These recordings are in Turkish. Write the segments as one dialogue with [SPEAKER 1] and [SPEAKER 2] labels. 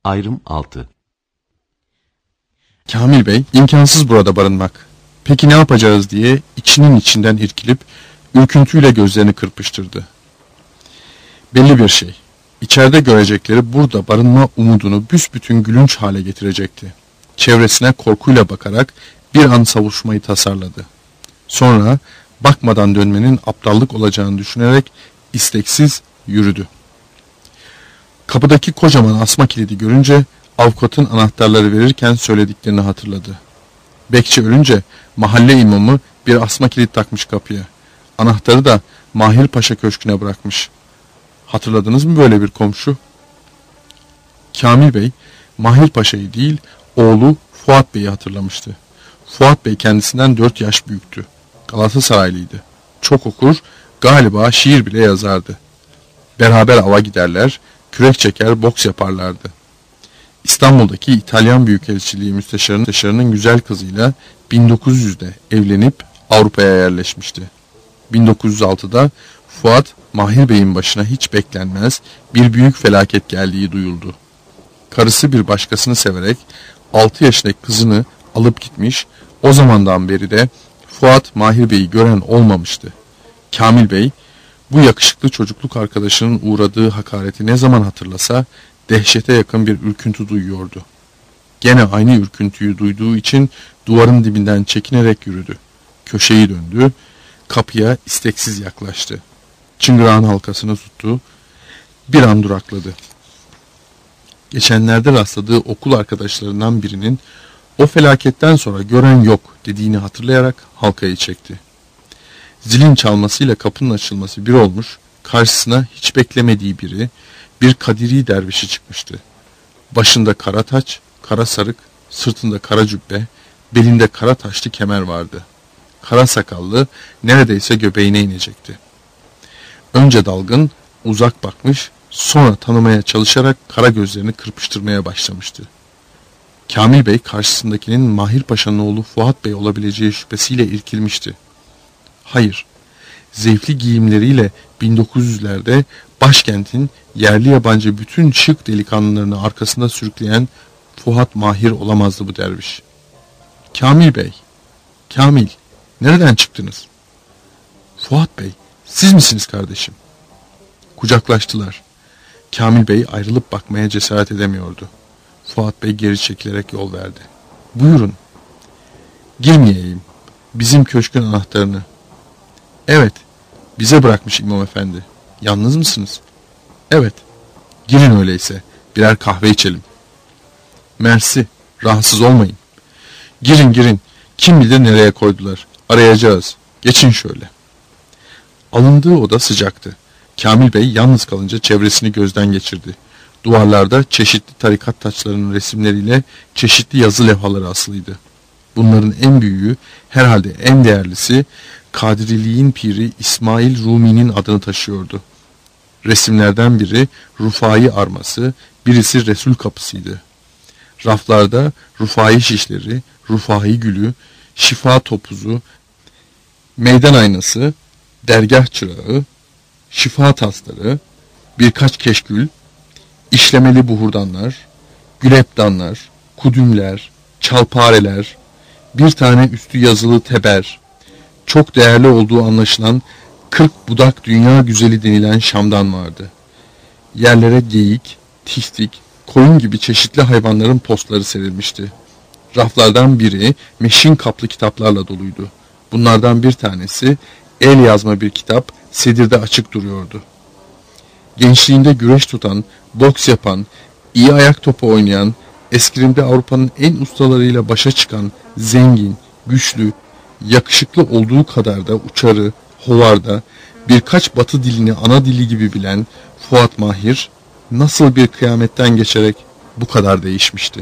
[SPEAKER 1] Ayrım 6.
[SPEAKER 2] Kamil Bey, imkansız burada barınmak. Peki ne yapacağız diye içinin içinden irkilip ürküntüyle gözlerini kırpıştırdı. Belli bir şey. İçeride görecekleri burada barınma umudunu büsbütün gülünç hale getirecekti. Çevresine korkuyla bakarak bir an savuşmayı tasarladı. Sonra bakmadan dönmenin aptallık olacağını düşünerek isteksiz yürüdü. Kapıdaki kocaman asma kilidi görünce avukatın anahtarları verirken söylediklerini hatırladı. Bekçi ölünce mahalle imamı bir asma kilit takmış kapıya. Anahtarı da Mahir Paşa Köşkü'ne bırakmış. Hatırladınız mı böyle bir komşu? Kamil Bey, Mahir Paşa'yı değil, oğlu Fuat Bey'i hatırlamıştı. Fuat Bey kendisinden 4 yaş büyüktü. Galatasaraylıydı. Çok okur, galiba şiir bile yazardı. Beraber ava giderler, kürek çeker, boks yaparlardı. İstanbul'daki İtalyan Büyükelçiliği müsteşarının güzel kızıyla 1900'de evlenip Avrupa'ya yerleşmişti. 1906'da Fuat, Mahir Bey'in başına hiç beklenmez bir büyük felaket geldiği duyuldu. Karısı bir başkasını severek 6 yaşındaki kızını alıp gitmiş, o zamandan beri de Fuat Mahir Bey'i gören olmamıştı. Kamil Bey, bu yakışıklı çocukluk arkadaşının uğradığı hakareti ne zaman hatırlasa dehşete yakın bir ürküntü duyuyordu. Gene aynı ürküntüyü duyduğu için duvarın dibinden çekinerek yürüdü. Köşeyi döndü, kapıya isteksiz yaklaştı. Çıngırağın halkasını tuttu, bir an durakladı. Geçenlerde rastladığı okul arkadaşlarından birinin o felaketten sonra gören yok dediğini hatırlayarak halkayı çekti. Zilin çalmasıyla kapının açılması bir olmuş, karşısına hiç beklemediği biri, bir Kadiri dervişi çıkmıştı. Başında kara taç, kara sarık, sırtında kara cübbe, belinde kara taşlı kemer vardı. Kara sakallı, neredeyse göbeğine inecekti. Önce dalgın, uzak bakmış, sonra tanımaya çalışarak kara gözlerini kırpıştırmaya başlamıştı. Kamil Bey karşısındakinin Mahir Paşa'nın oğlu Fuat Bey olabileceği şüphesiyle irkilmişti. Hayır, zevkli giyimleriyle 1900'lerde başkentin yerli yabancı bütün şık delikanlılarını arkasında sürükleyen Fuat Mahir olamazdı bu derviş. Kamil Bey, Kamil, nereden çıktınız? Fuat Bey, siz misiniz kardeşim? Kucaklaştılar. Kamil Bey ayrılıp bakmaya cesaret edemiyordu. Fuat Bey geri çekilerek yol verdi. Buyurun. Girmeyeyim. Bizim köşkün anahtarını. Evet, bize bırakmış İmam Efendi. Yalnız mısınız? Evet. Girin öyleyse. Birer kahve içelim. Mersi, rahatsız olmayın. Girin girin. Kim bilir nereye koydular. Arayacağız. Geçin şöyle. Alındığı oda sıcaktı. Kamil Bey yalnız kalınca çevresini gözden geçirdi. Duvarlarda çeşitli tarikat taçlarının resimleriyle çeşitli yazı levhaları asılıydı. Bunların en büyüğü, herhalde en değerlisi, Kadiriliğin piri İsmail Rumi'nin adını taşıyordu. Resimlerden biri Rufai arması, birisi Resul kapısıydı. Raflarda Rufai şişleri, Rufai gülü, şifa topuzu, meydan aynası, dergah çırağı, şifa tasları, birkaç keşkül, işlemeli buhurdanlar, gülepdanlar, kudümler, çalpareler, bir tane üstü yazılı teber, çok değerli olduğu anlaşılan 40 budak dünya güzeli denilen şamdan vardı. Yerlere geyik, tiftik, koyun gibi çeşitli hayvanların postları serilmişti. Raflardan biri meşin kaplı kitaplarla doluydu. Bunlardan bir tanesi el yazma bir kitap sedirde açık duruyordu. Gençliğinde güreş tutan, boks yapan, iyi ayak topu oynayan, eskrimde Avrupa'nın en ustalarıyla başa çıkan, zengin, güçlü, yakışıklı olduğu kadar da uçarı, hovarda, birkaç batı dilini ana dili gibi bilen Fuat Mahir, nasıl bir kıyametten geçerek bu kadar değişmişti.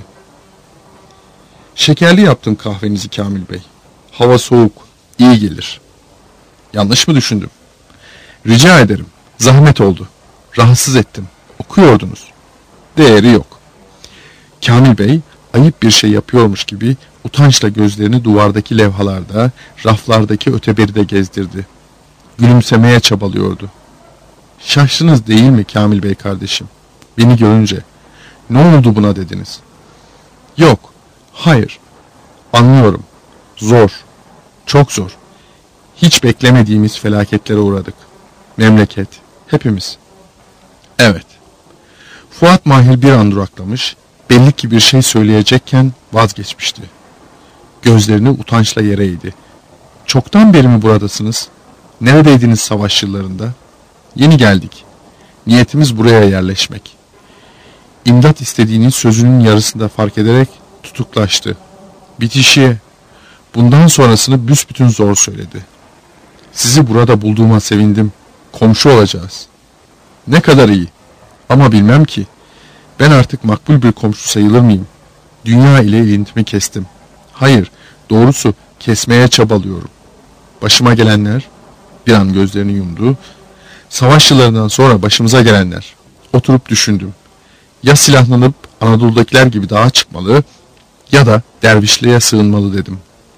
[SPEAKER 2] Şekerli yaptım kahvenizi Kamil Bey. Hava soğuk, iyi gelir. Yanlış mı düşündüm? Rica ederim, zahmet oldu. Rahatsız ettim. Okuyordunuz. Değeri yok. Kamil Bey ayıp bir şey yapıyormuş gibi utançla gözlerini duvardaki levhalarda, raflardaki öteberide gezdirdi. Gülümsemeye çabalıyordu. Şaştınız değil mi Kamil Bey kardeşim? Beni görünce. Ne oldu buna dediniz. Yok, hayır. Anlıyorum. Zor. Çok zor. Hiç beklemediğimiz felaketlere uğradık. Memleket, hepimiz. Evet. Fuat Mahir bir an duraklamış, belli ki bir şey söyleyecekken vazgeçmişti. Gözlerini utançla yere eğdi. Çoktan beri mi buradasınız? Neredeydiniz savaş yıllarında? Yeni geldik. Niyetimiz buraya yerleşmek. İmdat istediğini sözünün yarısında fark ederek tutuklaştı. Bitişiye. Bundan sonrasını büsbütün zor söyledi. Sizi burada bulduğuma sevindim. Komşu olacağız. Ne kadar iyi. Ama bilmem ki. Ben artık makbul bir komşu sayılır mıyım? Dünya ile ilintimi kestim. Hayır, doğrusu kesmeye çabalıyorum. Başıma gelenler, bir an gözlerini yumdu. Savaş yıllarından sonra başımıza gelenler. Oturup düşündüm. Ya silahlanıp Anadolu'dakiler gibi dağa çıkmalı ya da dervişliğe sığınmalı dedim.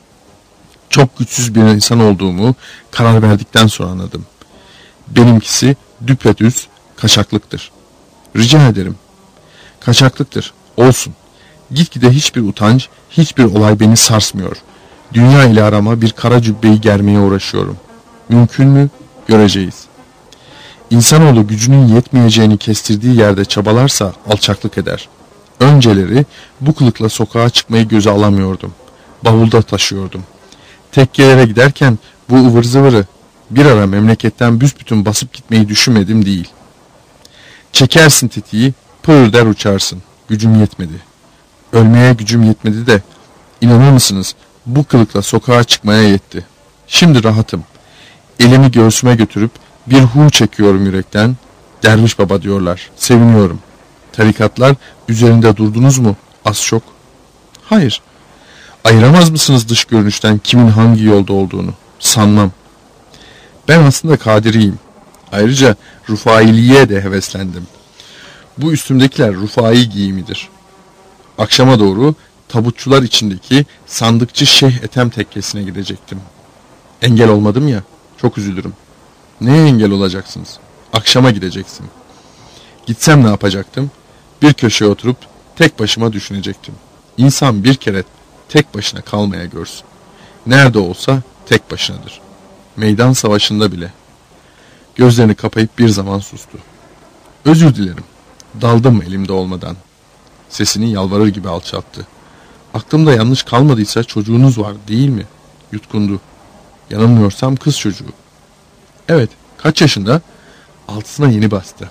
[SPEAKER 2] Çok güçsüz bir insan olduğumu karar verdikten sonra anladım. Benimkisi düpedüz kaçaklıktır. Rica ederim. Kaçaklıktır. Olsun. Gitgide hiçbir utanç, hiçbir olay beni sarsmıyor. Dünya ile arama bir kara cübbeyi germeye uğraşıyorum. Mümkün mü? Göreceğiz. İnsanoğlu gücünün yetmeyeceğini kestirdiği yerde çabalarsa alçaklık eder. Önceleri bu kılıkla sokağa çıkmayı göze alamıyordum. Bavulda taşıyordum. Tekkelere giderken bu ıvır zıvırı bir ara memleketten büsbütün basıp gitmeyi düşünmedim değil. Çekersin tetiği, pır der uçarsın. Gücüm yetmedi. Ölmeye gücüm yetmedi de inanır mısınız bu kılıkla sokağa çıkmaya yetti. Şimdi rahatım. Elimi göğsüme götürüp bir hu çekiyorum yürekten. Derviş baba diyorlar. Seviniyorum. Tarikatlar üzerinde durdunuz mu? Az çok. Hayır. Ayıramaz mısınız dış görünüşten kimin hangi yolda olduğunu? Sanmam. Ben aslında Kadiriyim. Ayrıca Rufailiye de heveslendim. Bu üstümdekiler Rufai giyimidir. Akşama doğru tabutçular içindeki sandıkçı Şeyh Ethem tekkesine gidecektim. Engel olmadım ya, çok üzülürüm. Neye engel olacaksınız? Akşama gideceksin. Gitsem ne yapacaktım? Bir köşeye oturup tek başıma düşünecektim. İnsan bir kere tek başına kalmaya görsün. Nerede olsa tek başınadır. Meydan savaşında bile. Gözlerini kapayıp bir zaman sustu. Özür dilerim. Daldım elimde olmadan. Sesini yalvarır gibi alçalttı. Aklımda yanlış kalmadıysa çocuğunuz var değil mi? Yutkundu. Yanılmıyorsam kız çocuğu. Evet, kaç yaşında? 6'sına yeni bastı.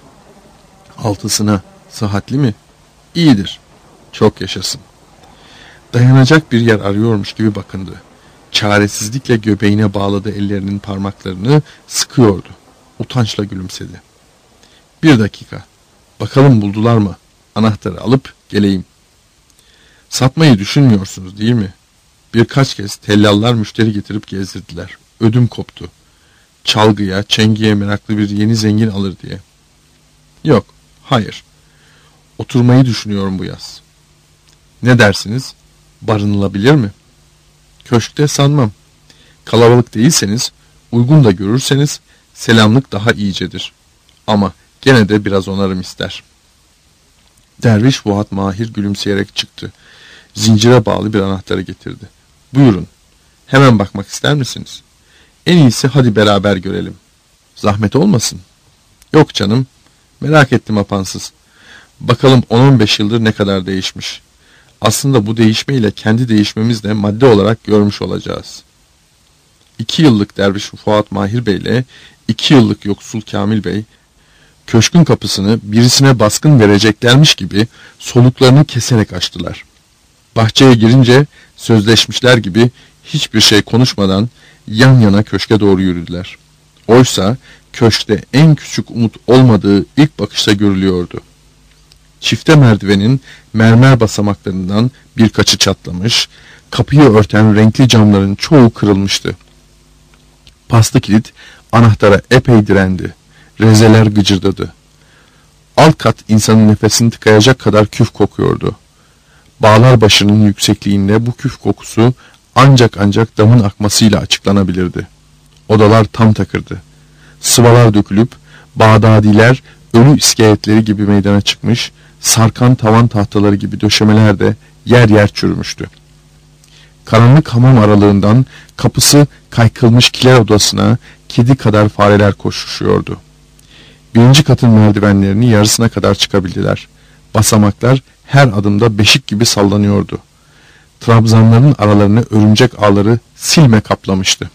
[SPEAKER 2] 6'sına, sıhhatli mi? İyidir. Çok yaşasın. Dayanacak bir yer arıyormuş gibi bakındı. Çaresizlikle göbeğine bağladığı ellerinin parmaklarını sıkıyordu. Utançla gülümsedi. Bir dakika. Bakalım buldular mı? Anahtarı alıp geleyim. Satmayı düşünmüyorsunuz değil mi? Birkaç kez tellallar müşteri getirip gezdirdiler. Ödüm koptu. Çalgıya, çengiye meraklı bir yeni zengin alır diye. Yok, hayır. Oturmayı düşünüyorum bu yaz. Ne dersiniz? Barınılabilir mi? Köşkte sanmam. Kalabalık değilseniz, uygun da görürseniz selamlık daha iyicedir. Ama gene de biraz onarım ister. Derviş Fuat Mahir gülümseyerek çıktı. Zincire bağlı bir anahtarı getirdi. Buyurun. Hemen bakmak ister misiniz? En iyisi hadi beraber görelim. Zahmet olmasın. Yok canım. Merak ettim apansız. Bakalım 10-15 yıldır ne kadar değişmiş. Aslında bu değişmeyle kendi değişmemizle madde olarak görmüş olacağız. 2 yıllık Derviş Fuat Mahir Bey ile 2 yıllık Yoksul Kamil Bey, köşkün kapısını birisine baskın vereceklermiş gibi soluklarını keserek açtılar. Bahçeye girince sözleşmişler gibi hiçbir şey konuşmadan yan yana köşke doğru yürüdüler. Oysa köşkte en küçük umut olmadığı ilk bakışta görülüyordu. Çifte merdivenin mermer basamaklarından birkaçı çatlamış, kapıyı örten renkli camların çoğu kırılmıştı. Paslı kilit anahtara epey direndi. Rezeler gıcırdadı. Alt kat insanın nefesini tıkayacak kadar küf kokuyordu. Bağlar başının yüksekliğinde bu küf kokusu ancak damın akmasıyla açıklanabilirdi. Odalar tam takırdı. Sıvalar dökülüp Bağdadiler ölü iskeletleri gibi meydana çıkmış, sarkan tavan tahtaları gibi döşemeler de yer yer çürümüştü. Karanlık hamam aralığından kapısı kaykılmış kiler odasına kedi kadar fareler koşuşuyordu. Birinci katın merdivenlerini yarısına kadar çıkabildiler. Basamaklar her adımda beşik gibi sallanıyordu. Trabzanların aralarını örümcek ağları silme kaplamıştı.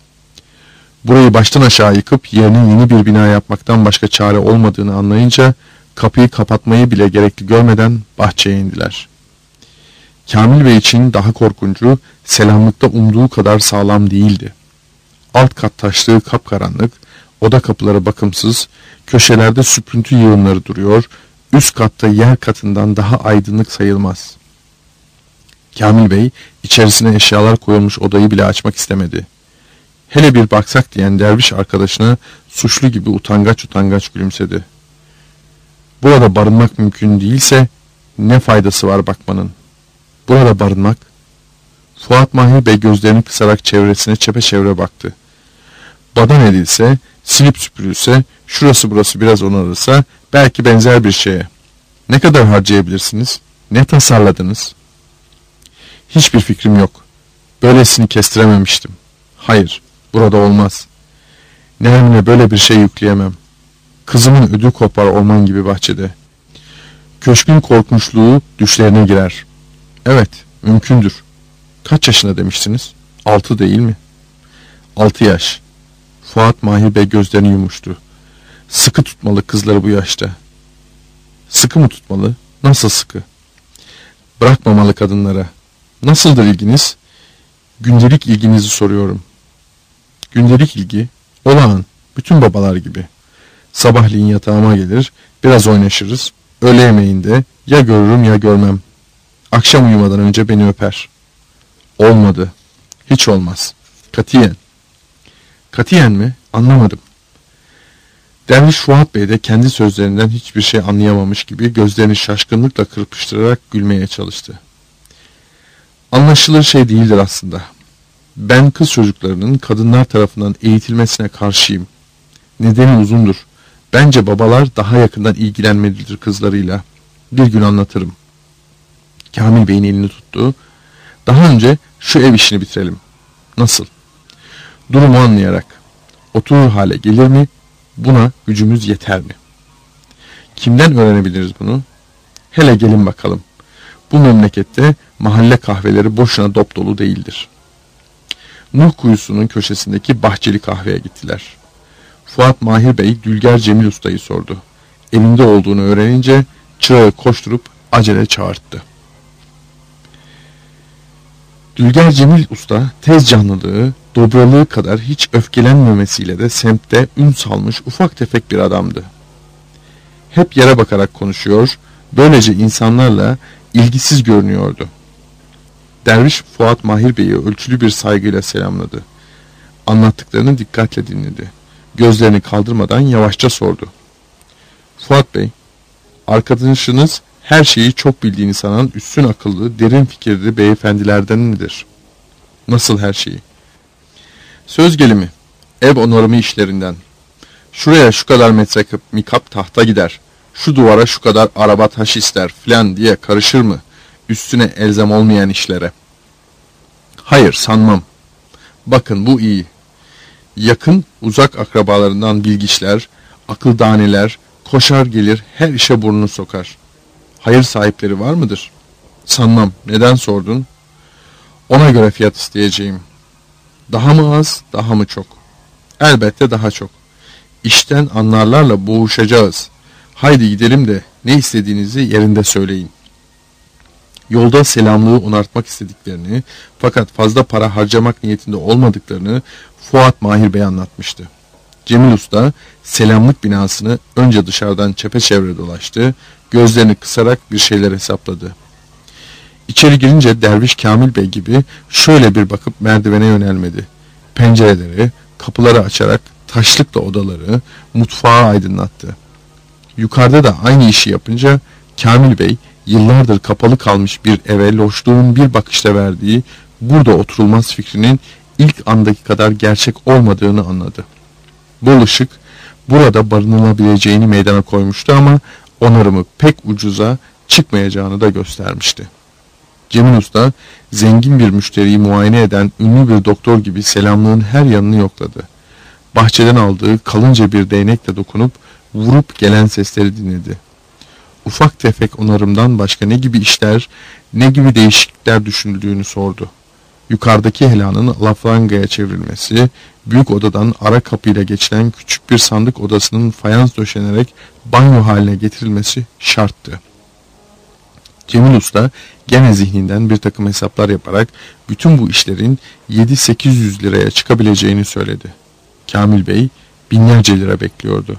[SPEAKER 2] Burayı baştan aşağı yıkıp yerine yeni bir bina yapmaktan başka çare olmadığını anlayınca kapıyı kapatmayı bile gerekli görmeden bahçeye indiler. Kamil Bey için daha korkuncu, selamlıkta umduğu kadar sağlam değildi. Alt kat taşlığı kapkaranlık, oda kapıları bakımsız, köşelerde süprüntü yığınları duruyor, üst katta yer katından daha aydınlık sayılmaz. Kamil Bey içerisine eşyalar koyulmuş odayı bile açmak istemedi. Hele bir baksak diyen derviş arkadaşına suçlu gibi utangaç utangaç gülümsedi. Burada barınmak mümkün değilse ne faydası var bakmanın? Burada barınmak? Fuat Mahir Bey gözlerini kısarak çevresine çepeçevre baktı. Badan edilse, silip süpürülse, şurası burası biraz onarılsa belki benzer bir şeye. Ne kadar harcayabilirsiniz? Ne tasarladınız? Hiçbir fikrim yok. Böylesini kestirememiştim. Hayır, burada olmaz. Neremine böyle bir şey yükleyemem. Kızımın ödü kopar orman gibi bahçede. Köşkün korkunçluğu düşlerine girer. Evet, mümkündür. Kaç yaşında demiştiniz? 6 değil mi? 6 yaş. Fuat Mahir Bey gözlerini yumuştu. Sıkı tutmalı kızları bu yaşta. Sıkı mı tutmalı? Nasıl sıkı? Bırakmamalı kadınlara. Nasıldır ilginiz? Gündelik ilginizi soruyorum. Gündelik ilgi, olağan, bütün babalar gibi. Sabahleyin yatağıma gelir, biraz oynaşırız. Öğle yemeğinde ya görürüm ya görmem. Akşam uyumadan önce beni öper. Olmadı. Hiç olmaz. Katiyen. Katiyen mi? Anlamadım. Derviş Fuat Bey de kendi sözlerinden hiçbir şey anlayamamış gibi gözlerini şaşkınlıkla kırpıştırarak gülmeye çalıştı. Anlaşılır şey değildir aslında. Ben kız çocuklarının kadınlar tarafından eğitilmesine karşıyım. Nedeni uzundur. Bence babalar daha yakından ilgilenmelidir kızlarıyla. Bir gün anlatırım. Kamil Bey'in elini tuttu. Daha önce şu ev işini bitirelim. Nasıl? Durumu anlayarak. Oturur hale gelir mi? Buna gücümüz yeter mi? Kimden öğrenebiliriz bunu? Hele gelin bakalım. Bu memlekette mahalle kahveleri boşuna dop dolu değildir. Nuh Kuyusu'nun köşesindeki bahçeli kahveye gittiler. Fuat Mahir Bey Dülger Cemil Usta'yı sordu. Elinde olduğunu öğrenince çırağı koşturup acele çağırttı. Dülger Cemil Usta tez canlılığı, dobralığı kadar hiç öfkelenmemesiyle de semtte ün salmış ufak tefek bir adamdı. Hep yere bakarak konuşuyor, böylece insanlarla ilgisiz görünüyordu. Derviş Fuat Mahir Bey'i ölçülü bir saygıyla selamladı. Anlattıklarını dikkatle dinledi. Gözlerini kaldırmadan yavaşça sordu. Fuat Bey, arkadaşınız her şeyi çok bildiğini sanan üstün akıllı, derin fikirli beyefendilerden midir? Nasıl her şeyi? Söz gelimi, ev onarımı işlerinden. Şuraya şu kadar metreküp mikap tahta gider, şu duvara şu kadar araba taş ister filan diye karışır mı? Üstüne elzem olmayan işlere. Hayır, sanmam. Bakın bu iyi. Yakın, uzak akrabalarından bilgiçler, akıldaneler, koşar gelir her işe burnunu sokar. Hayır sahipleri var mıdır? Sanmam. Neden sordun? Ona göre fiyat isteyeceğim. Daha mı az, daha mı çok? Elbette daha çok. İşten anlarlarla boğuşacağız. Haydi gidelim de ne istediğinizi yerinde söyleyin. Yolda selamlığı onartmak istediklerini fakat fazla para harcamak niyetinde olmadıklarını Fuat Mahir Bey anlatmıştı. Cemil Usta selamlık binasını önce dışarıdan çepeçevre dolaştı, gözlerini kısarak bir şeyler hesapladı. İçeri girince Derviş Kamil Bey gibi şöyle bir bakıp merdivene yönelmedi. Pencereleri, kapıları açarak taşlıkla odaları, mutfağı aydınlattı. Yukarıda da aynı işi yapınca Kamil Bey yıllardır kapalı kalmış bir eve loşluğun bir bakışta verdiği burada oturulmaz fikrinin ilk andaki kadar gerçek olmadığını anladı. Bu ışık, burada barınılabileceğini meydana koymuştu ama onarımı pek ucuza çıkmayacağını da göstermişti. Cemil Usta zengin bir müşteriyi muayene eden ünlü bir doktor gibi selamlığın her yanını yokladı. Bahçeden aldığı kalınca bir değnekle dokunup vurup gelen sesleri dinledi. Ufak tefek onarımdan başka ne gibi işler, ne gibi değişiklikler düşünüldüğünü sordu. Yukarıdaki helanın alafrangaya çevrilmesi, büyük odadan ara kapıyla geçilen küçük bir sandık odasının fayans döşenerek banyo haline getirilmesi şarttı. Cemil Usta gene zihninden bir takım hesaplar yaparak bütün bu işlerin 7-800 liraya çıkabileceğini söyledi. Kamil Bey binlerce lira bekliyordu.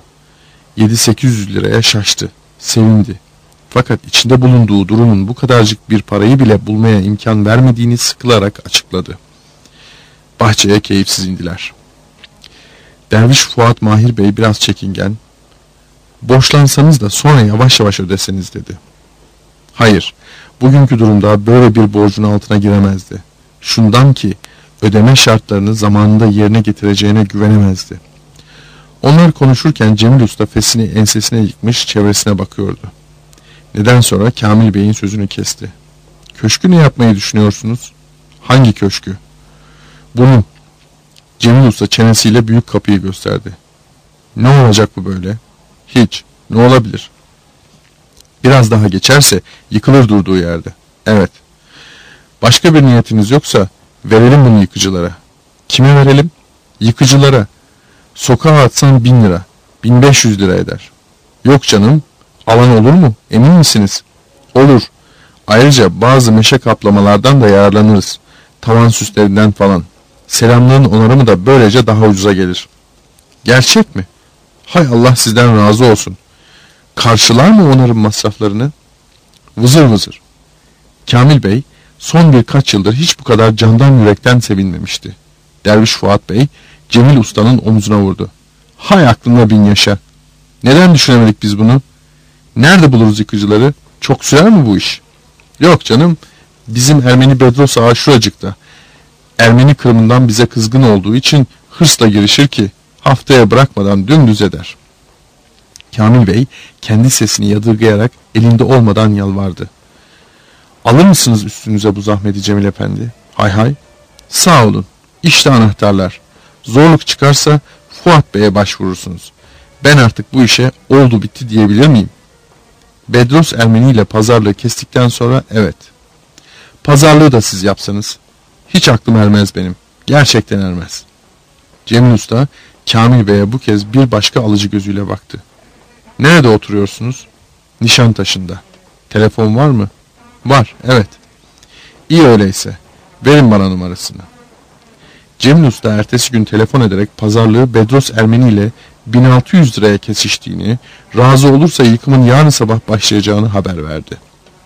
[SPEAKER 2] 7-800 liraya şaştı, sevindi. Fakat içinde bulunduğu durumun bu kadarcık bir parayı bile bulmaya imkan vermediğini sıkılarak açıkladı. Bahçeye keyifsiz indiler. Derviş Fuat Mahir Bey biraz çekingen, "Borçlansanız da sonra yavaş yavaş ödeseniz" dedi. Hayır, bugünkü durumda böyle bir borcun altına giremezdi. Şundan ki ödeme şartlarını zamanında yerine getireceğine güvenemezdi. Onlar konuşurken Cemil Usta fesini ensesine yıkmış çevresine bakıyordu. Neden sonra Kamil Bey'in sözünü kesti. "Köşkü ne yapmayı düşünüyorsunuz?" "Hangi köşkü?" "Bunu." Cemil Usta çenesiyle büyük kapıyı gösterdi. "Ne olacak bu böyle?" "Hiç. Ne olabilir?" "Biraz daha geçerse yıkılır durduğu yerde." "Evet." "Başka bir niyetiniz yoksa verelim bunu yıkıcılara." "Kime verelim?" "Yıkıcılara. Sokağa atsan 1000 lira, 1500 lira eder." "Yok canım, alan olur mu? Emin misiniz?" "Olur. Ayrıca bazı meşe kaplamalardan da yararlanırız. Tavan süslerinden falan. Selamlığın onarımı da böylece daha ucuza gelir." "Gerçek mi? Hay Allah sizden razı olsun. Karşılar mı onarım masraflarını?" Vızır vızır. Kamil Bey son birkaç yıldır hiç bu kadar candan yürekten sevinmemişti. Derviş Fuat Bey Cemil Usta'nın omzuna vurdu. "Hay aklına bin yaşa. Neden düşünemedik biz bunu? Nerede buluruz yıkıcıları? Çok sürer mi bu iş?" "Yok canım, bizim Ermeni Bedros Ağa şuracıkta. Ermeni Kırım'dan bize kızgın olduğu için hırsla girişir ki haftaya bırakmadan dümdüz eder." Kamil Bey kendi sesini yadırgayarak elinde olmadan yalvardı. "Alır mısınız üstünüze bu zahmeti Cemil Efendi?" "Hay hay." "Sağ olun. İşte anahtarlar. Zorluk çıkarsa Fuat Bey'e başvurursunuz. Ben artık bu işe oldu bitti diyebilir miyim?" Bedros Ermeni ile pazarlığı kestikten sonra evet. "Pazarlığı da siz yapsanız." "Hiç aklım ermez benim. Gerçekten ermez." Cemil Usta Kamil Bey'e bu kez bir başka alıcı gözüyle baktı. "Nerede oturuyorsunuz?" "Nişantaşı'nda." "Telefon var mı?" "Var, evet." "İyi öyleyse. Verin bana numarasını." Cemil Usta ertesi gün telefon ederek pazarlığı Bedros Ermeni ile 1600 liraya kesiştiğini, razı olursa yıkımın yarın sabah başlayacağını haber verdi.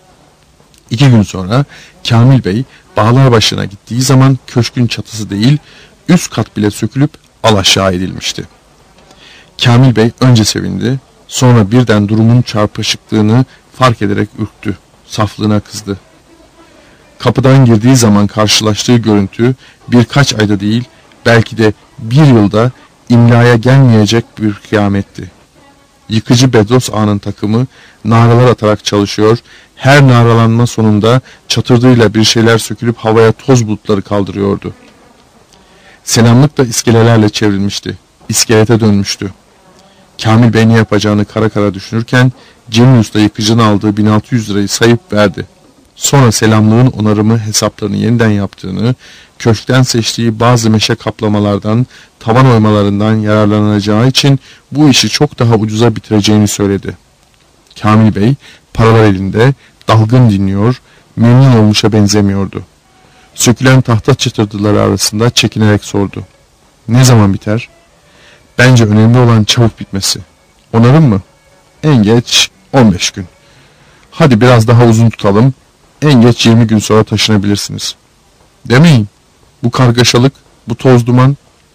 [SPEAKER 2] 2 gün sonra Kamil Bey Bağlarbaşı'na gittiği zaman köşkün çatısı değil, üst kat bile sökülüp alaşağı edilmişti. Kamil Bey önce sevindi, sonra birden durumun çarpışıklığını fark ederek ürktü, saflığına kızdı. Kapıdan girdiği zaman karşılaştığı görüntü birkaç ayda değil, belki de bir yılda imlaya gelmeyecek bir kıyametti. Yıkıcı Bedros Ağa'nın takımı naralar atarak çalışıyor, her naralanma sonunda çatırdığıyla bir şeyler sökülüp havaya toz bulutları kaldırıyordu. Selamlık da iskelelerle çevrilmişti, iskelete dönmüştü. Kamil Bey ne yapacağını kara kara düşünürken Cemil Usta yıkıcının aldığı 1600 lirayı sayıp verdi. Sonra selamlığın onarımı hesaplarını yeniden yaptığını, köşkten seçtiği bazı meşe kaplamalardan, tavan oymalarından yararlanacağı için bu işi çok daha ucuza bitireceğini söyledi. Kamil Bey paralar elinde, dalgın dinliyor, memnun olmuşa benzemiyordu. Sökülen tahta çıtırtıları arasında çekinerek sordu. "Ne zaman biter?" "Bence önemli olan çabuk bitmesi." "Onarım mı?" "En geç 15 gün. Hadi biraz daha uzun tutalım. En geç 20 gün sonra taşınabilirsiniz." "Demeyin. Bu kargaşalık, bu toz duman."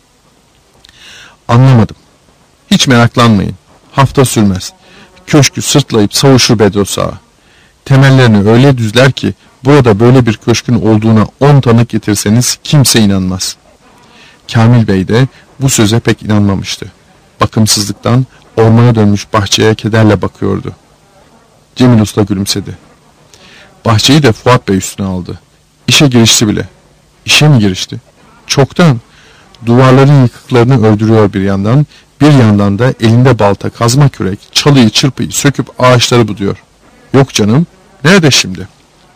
[SPEAKER 2] "Anlamadım." "Hiç meraklanmayın. Hafta sürmez. Köşkü sırtlayıp savuşur Bedros Ağa. Temellerini öyle düzler ki burada böyle bir köşkün olduğuna 10 tanık getirseniz kimse inanmaz." Kamil Bey de bu söze pek inanmamıştı. bakımsızlıktan ormana dönmüş bahçeye kederle bakıyordu. Cemil Usta gülümsedi. Bahçeyi de Fuat Bey üstüne aldı. İşe girişti bile. İşe mi girişti? Çoktan. Duvarların yıkıklarını öldürüyor bir yandan da elinde balta, kazma kürek, çalıyı çırpıyı söküp ağaçları buduyor. Yok canım, nerede şimdi?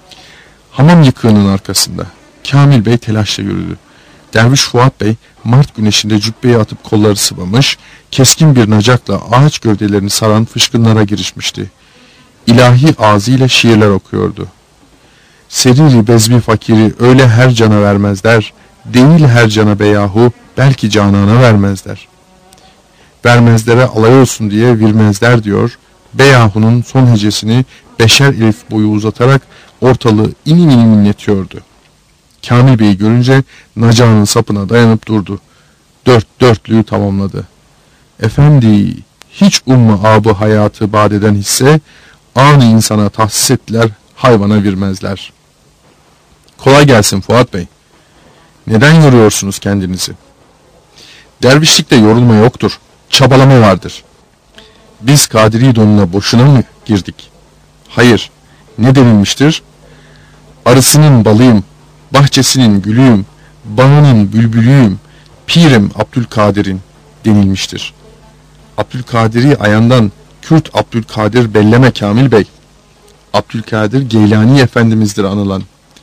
[SPEAKER 2] Hamam yıkığının arkasında. Kamil Bey telaşla yürüdü. Derviş Fuat Bey Mart güneşinde cübbeyi atıp kolları sıvamış, keskin bir nacakla ağaç gövdelerini saran fışkınlara girişmişti. İlahi ağzıyla şiirler okuyordu. Seriri bezmi fakiri öyle her cana vermezler, değil her cana beyahu, belki canana vermezler. Vermezlere alay olsun diye virmezler diyor, beyahunun son hecesini 5'er elif boyu uzatarak ortalığı inim inim inletiyordu. Kamil Bey'i görünce nacağının sapına dayanıp durdu. Dörtlüğü tamamladı. Efendi, hiç umma abı hayatı badeden hisse, anı insana tahsis ettiler, hayvana virmezler. Kolay gelsin Fuat Bey. Neden yoruyorsunuz kendinizi? Dervişlikte yorulma yoktur, çabalama vardır. Biz Kadiri donuna boşuna mı girdik? Hayır, ne denilmiştir? Arısının balıyım, bahçesinin gülüyüm, bağının bülbülüyüm, pirim Abdülkadir'in denilmiştir. Abdülkadir'i ayandan Kürt Abdülkadir belleme Kamil Bey. Abdülkadir Geylani Efendimiz'dir anılan.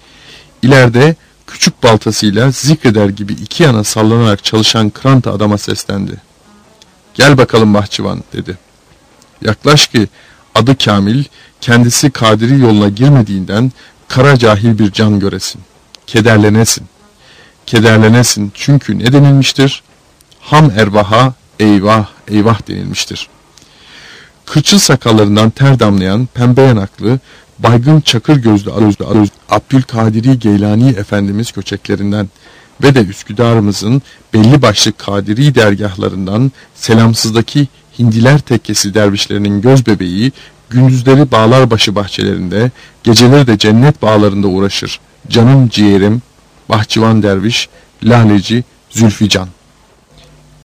[SPEAKER 2] İleride küçük baltasıyla zikreder gibi iki yana sallanarak çalışan kranta adama seslendi. Gel bakalım bahçıvan dedi. Yaklaş ki adı Kamil, kendisi Kadiri yoluna girmediğinden kara cahil bir can göresin. Kederlenesin. Kederlenesin çünkü ne denilmiştir? Ham ervaha eyvah eyvah denilmiştir. Kırçıl sakallarından ter damlayan pembe yanaklı, baygın çakır gözlü Abdülkadiri Geylani Efendimiz köçeklerinden ve de Üsküdar'ımızın belli başlı Kadiri dergahlarından selamsızdaki Hindiler tekkesi dervişlerinin göz bebeği, gündüzleri Bağlarbaşı bahçelerinde, geceleri de cennet bağlarında uğraşır. Canım ciğerim, bahçıvan derviş, laleci Zülfican.